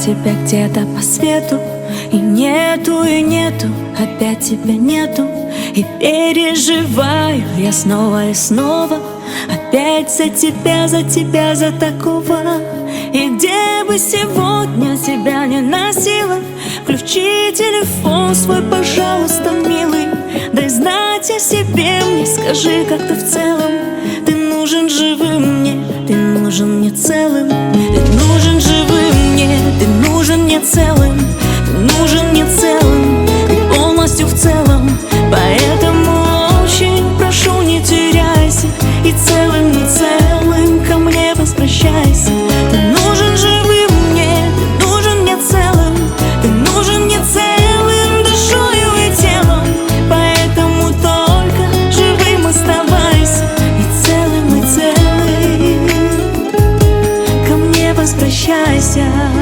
тебя где-то по свету, и нету, опять тебя нету. И переживаю я снова и снова, опять за тебя, за такого. И где бы сегодня тебя не носила, включи телефон свой, пожалуйста, милый. Дай знать о себе мне, скажи, как ты в целом. Ты нужен живым мне, ты нужен мне целым. Ты нужен живым мне, ты нужен мне целым. Ты нужен мне целым, ты полностью в целом. Поэтому очень прошу, не теряйся, и целым, не целым ко мне возвращайся. Ты нужен живым мне, ты нужен мне целым. Ты нужен мне целым душою и телом. Поэтому только живым оставайся, и целым ко мне возвращайся.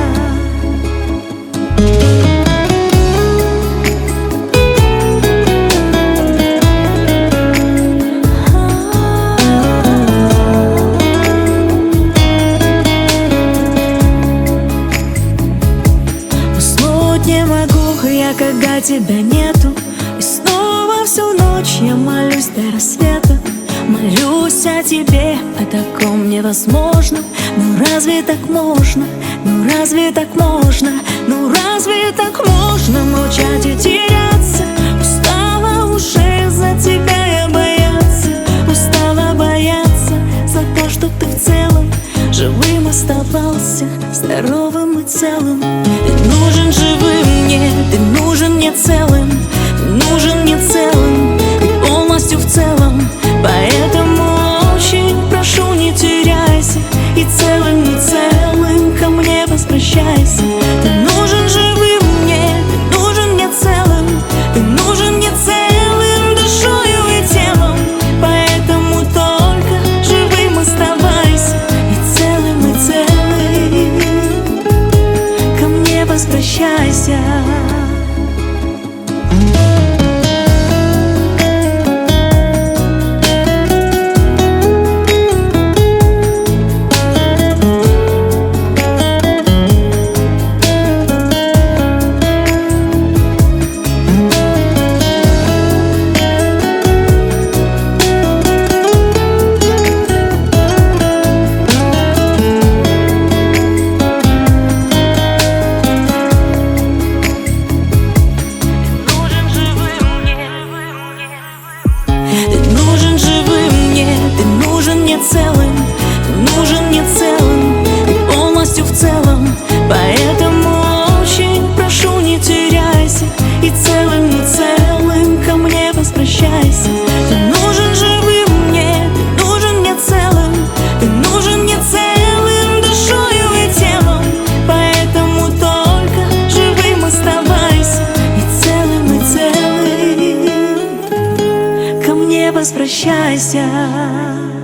Не могу я, когда тебя нету. И снова всю ночь я молюсь до рассвета. Молюсь о тебе, о таком невозможно. Ну разве так можно? Ну разве так можно? Ну разве так можно молчать и теряться? Устала уже за тебя я бояться. Устала бояться за то, что ты в целом живым оставался, здоровым и целым. Ты нужен живым мне, ты нужен мне целым. Ты нужен мне целым, ты полностью в целом. Поэтому очень прошу, не теряйся, и целым ко мне возвращайся. Ты нужен живым мне, ты нужен мне целым. Ты нужен мне целым душою и телом. Поэтому только живым оставайся, и целым ко мне возвращайся. Целым, ты нужен мне целым, ты полностью в целом. Поэтому очень прошу, не теряйся, и целым ко мне возвращайся. Ты нужен живым мне, ты нужен мне целым. Ты нужен мне целым душою и телом. Поэтому только живым оставайся, и целым ко мне возвращайся.